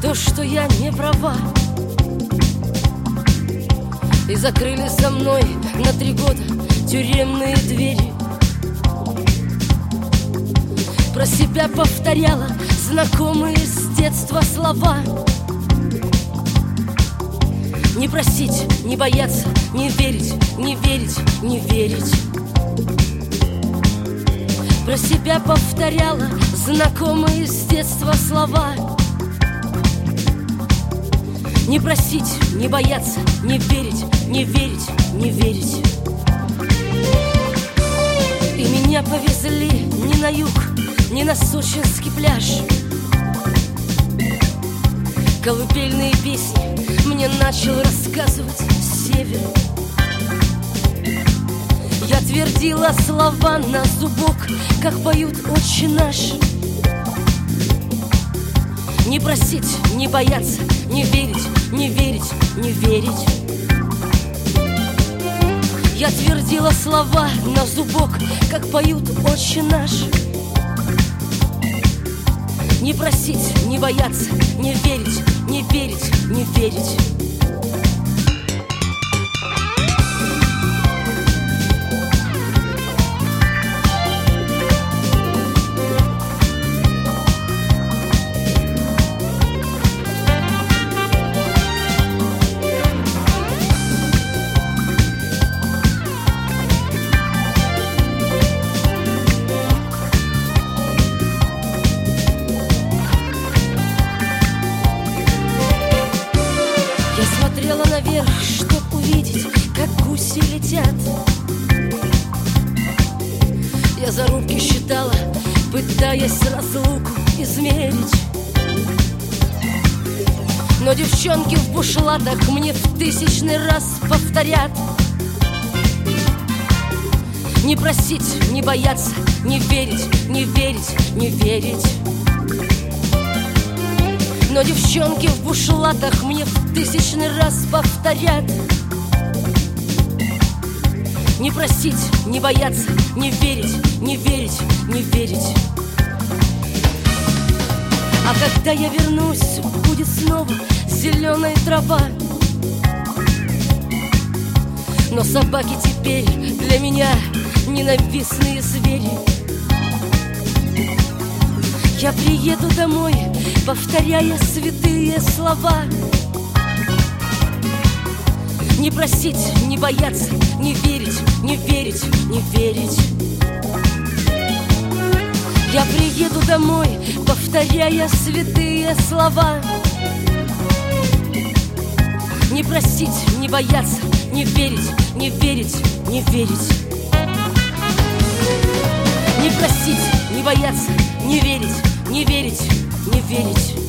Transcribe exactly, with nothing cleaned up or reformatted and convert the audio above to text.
то, что я не права, и закрыли за мной на три года тюремные двери. Про себя повторяла знакомые с детства слова: не просить, не бояться, не верить, не верить, не верить. Про себя повторяла знакомые с детства слова: не просить, не бояться, не верить, не верить, не верить. И меня повезли не на юг, не на сочинский пляж. Колыбельные песни мне начал рассказывать север. Я твердила слова на зубок, как поют «Отче наш». Не просить, не бояться, не верить, не верить, не верить. Я твердила слова на зубок, как поют «Отче наш». Не просить, не бояться, не верить, не верить, не верить. Наверх, чтоб увидеть, как гуси летят. Я зарубки считала, пытаясь разлуку измерить. Но девчонки в бушлатах мне в тысячный раз повторят: не просить, не бояться, не верить, не верить, не верить. Но девчонки в бушлатах мне в тысячный раз повторят: не просить, не бояться, не верить, не верить, не верить. А когда я вернусь, будет снова зеленая трава. Но собаки теперь для меня ненавистные звери. Я приеду домой, повторяя святые слова: не просить, не бояться, не верить, не верить, не верить. Я приеду домой, повторяя святые слова: не просить, не бояться, не верить, не верить, не верить. Не просить, не бояться, не верить, не верить, не верить.